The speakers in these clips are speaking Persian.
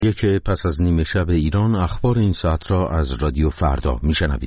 یک پس از نیمه شب ایران، اخبار این ساعت را از رادیو فردا میشنوید.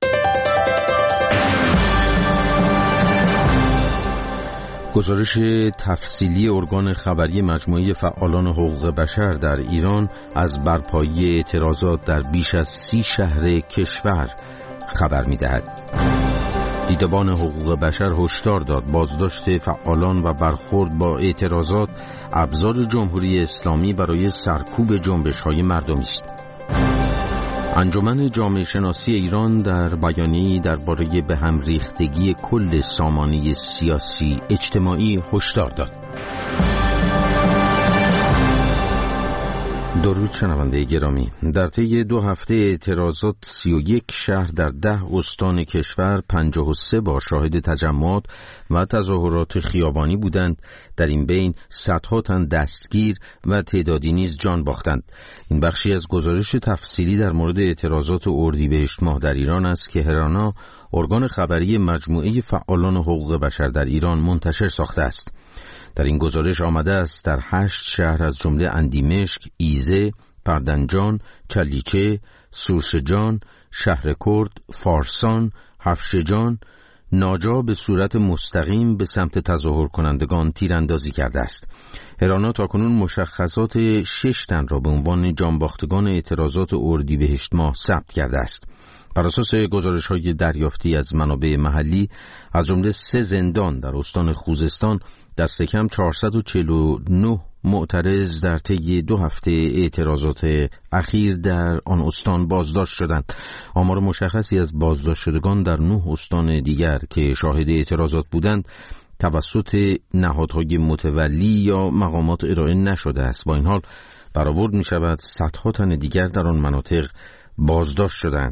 گزارش تفصیلی ارگان خبری مجموعه فعالان حقوق بشر در ایران از برپایی اعتراضات در بیش از 30 شهر کشور خبر می‌دهد. دیدبان حقوق بشر هشدار داد بازداشت فعالان و برخورد با اعتراضات ابزار جمهوری اسلامی برای سرکوب جنبش‌های مردمی است. انجمن جامعه شناسی ایران در بیانیه‌ای درباره به هم ریختگی کل سامانه سیاسی اجتماعی هشدار داد. درود شنونده گرامی، در طی 2 هفته اعتراضات 31 شهر در 10 استان کشور 53 بار شاهد تجمعات و تظاهرات خیابانی بودند. در این بین صدها تن دستگیر و تعدادی نیز جان باختند. این بخشی از گزارش تفصیلی در مورد اعتراضات اردیبهشت ماه در ایران است که هرانا، ارگان خبری مجموعه فعالان حقوق بشر در ایران، منتشر ساخته است. در این گزارش آمده است در 8 شهر از جمله اندیمشک، ایزه، پردنجان، چلیچه، سورشجان، شهر کرد، فارسان، هفشجان، ناجا به صورت مستقیم به سمت تظاهر کنندگان تیراندازی کرده است. هرانا تاکنون مشخصات 6 تن را به عنوان جانباختگان اعتراضات اردیبهشت ماه ثبت کرده است. بر اساس گزارش‌های دریافتی از منابع محلی، از جمله 3 زندان در استان خوزستان، دست کم 449 معترض در طی 2 هفته اعتراضات اخیر در آن استان بازداشت شدند. آمار مشخصی از بازداشت شدگان در 9 استان دیگر که شاهد اعتراضات بودند توسط نهادهای متولی یا مقامات ارائه نشده است. با این حال برآورد می شود صدها تن دیگر در آن مناطق بازداشت شدند.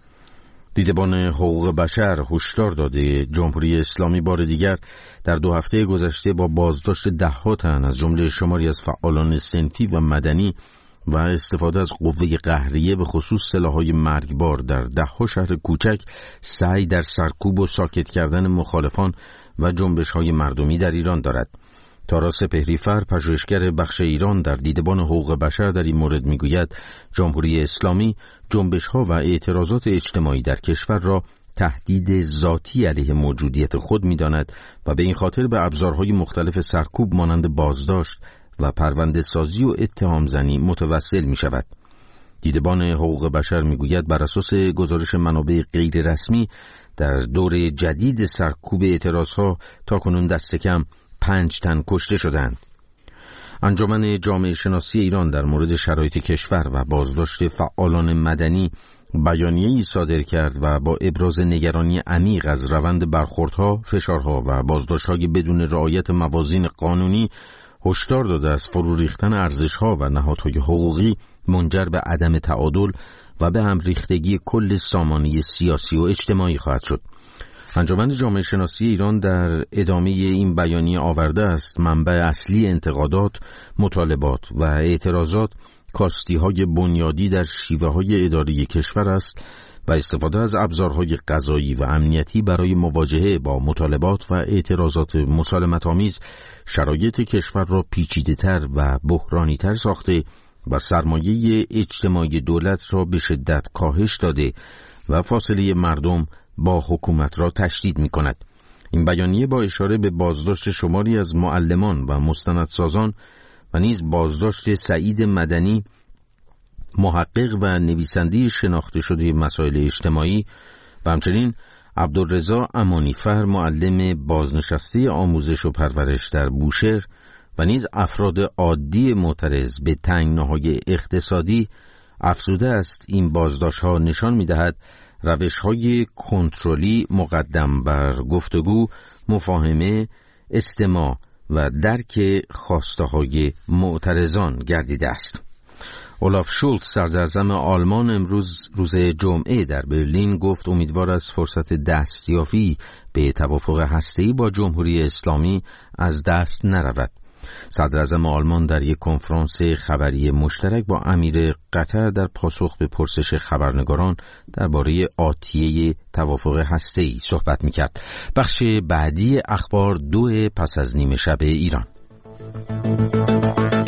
دیدبان حقوق بشر هشدار داده جمهوری اسلامی بار دیگر در 2 هفته گذشته با بازداشت 10 تن از جمله شماری از فعالان صنفی و مدنی و استفاده از قوه قهریه به خصوص سلاح‌های مرگبار در 10 شهر کوچک سعی در سرکوب و ساکت کردن مخالفان و جنبش‌های مردمی در ایران دارد. تارا سپهری‌فر، پژوهشگر بخش ایران در دیدبان حقوق بشر، در این مورد میگوید جمهوری اسلامی جنبش‌ها و اعتراضات اجتماعی در کشور را تهدید ذاتی علیه موجودیت خود می‌داند و به این خاطر به ابزارهای مختلف سرکوب مانند بازداشت و پرونده سازی و اتهام زنی متوسل می‌شود. دیدبان حقوق بشر میگوید بر اساس گزارش منابع غیر رسمی در دور جدید سرکوب اعتراضها تاکنون دست کم 5 تن کشته شدند. انجمن جامعه شناسی ایران در مورد شرایط کشور و بازداشت فعالان مدنی بیانیه‌ای صادر کرد و با ابراز نگرانی عمیق از روند برخوردها، فشارها و بازداشت‌های بدون رعایت موازین قانونی هشدار داده است فرو ریختن ارزش‌ها و نهادهای حقوقی منجر به عدم تعادل و به هم ریختگی کل سامانه سیاسی و اجتماعی خواهد شد. انجمن جامعه شناسی ایران در ادامه این بیانیه آورده است منبع اصلی انتقادات، مطالبات و اعتراضات کاستی‌های بنیادی در شیوه‌های اداری کشور است و استفاده از ابزارهای قضایی و امنیتی برای مواجهه با مطالبات و اعتراضات مسالمت‌آمیز شرایط کشور را پیچیده‌تر و بحرانی‌تر ساخته و سرمایه اجتماعی دولت را به شدت کاهش داده و فاصله مردم با حکومت را تشدید می کند. این بیانیه با اشاره به بازداشت شماری از معلمان و مستندسازان و نیز بازداشت سعید مدنی، محقق و نویسنده شناخته شده مسائل اجتماعی، و همچنین عبدالرضا امانیفر، معلم بازنشسته آموزش و پرورش در بوشهر و نیز افراد عادی معترض به تنگناهای اقتصادی، افزوده است این بازداشت‌ها نشان می‌دهد روش‌های کنترلی مقدم بر گفتگو، مفاهمه، استماع و درک خواسته‌های معترضان گردیده است. اولاف شولتز، سرزعم آلمان، امروز روز جمعه در برلین گفت امیدوار است فرصت دستیابی به توافق هسته‌ای با جمهوری اسلامی از دست نرود. صدراعظم آلمان در یک کنفرانس خبری مشترک با امیر قطر در پاسخ به پرسش خبرنگاران درباره آتیه توافق هسته‌ای صحبت می‌کرد. بخش بعدی اخبار 2 پس از نیمه شب ایران.